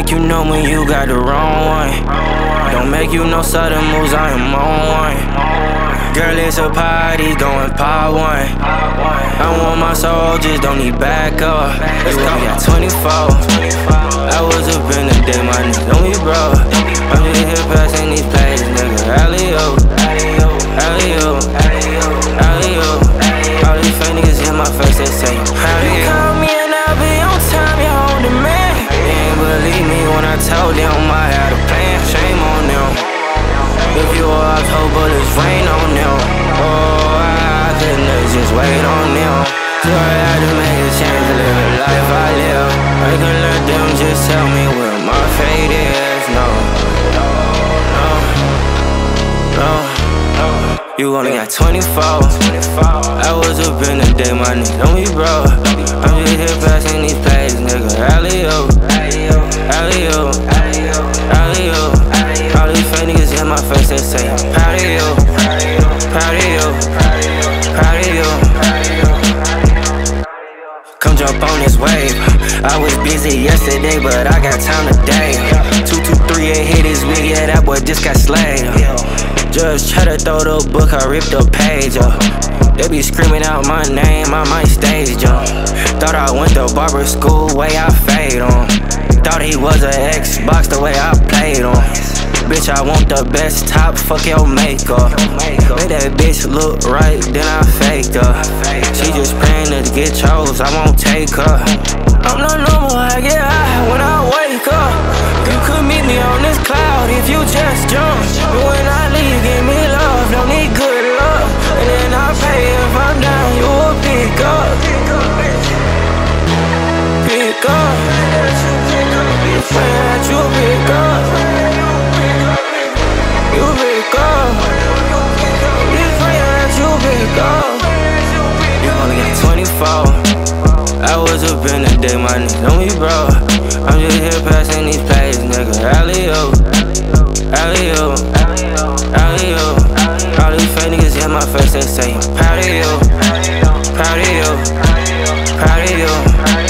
like you know when you got the wrong one. Don't make you no sudden moves, I am on one. Girl, it's a party going part one. I want my soldiers, don't need backup. Let's go. We got 24. I was up in the day, my nigga, don't be bro. I'm just here passing these plays, nigga. Alley-o, alley-o, alley-o. All these fake niggas in my face, they say, you call me and I'll be on time, you hold the man. They ain't believe me when I told them I had a plan. Shame on them. If you were October, it's rain on them. Oh, I couldn't just wait on them. So I had to make a change to live the life I live. I couldn't let them just tell me where my fate is. No. You only got 24. I was up in the day, my nigga, don't be bro. I'm just here passing these plays, nigga. Alley-o, alley-o, alley-o. All these fake niggas in my face, they say I'm proud of you, proud of you, proud of you. Come jump on this wave. I was busy yesterday, but I got time today. 223 hit this week, yeah, that boy just got slayed. Just try to throw the book, I ripped the page up. They be screaming out my name, I might stage jump. Thought I went to barber school, way I fade on. Thought he was an Xbox, the way I played on. Bitch, I want the best top, fuck your makeup. Make that bitch look right, then I faked her. She just praying to get chose, I won't take her. I'm not normal, I get high when I wake up. You could meet me on this cloud if you just jump. But when I leave, give me love, don't need good luck. And then I'll pay if I'm down, you will pick up. Pick up. Pray that you pick up. You pick up. Just pray that you pick up. You only got 24. I was up in the day, my nigga, don't be bro. I'm just here passing these plays, nigga. Alley-o, alley-o, alley-o. All these fake niggas in my face, they say I'm proud of you, proud of you, proud of you.